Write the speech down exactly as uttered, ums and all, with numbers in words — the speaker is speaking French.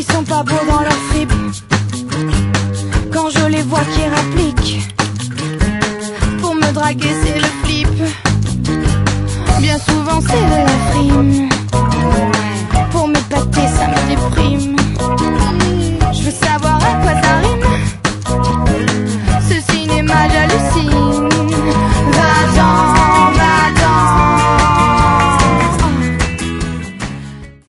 sont pas beaux dans leur fripe. Quand je les vois qui rappliquent, pour me draguer c'est le flip. Bien souvent c'est de la frime.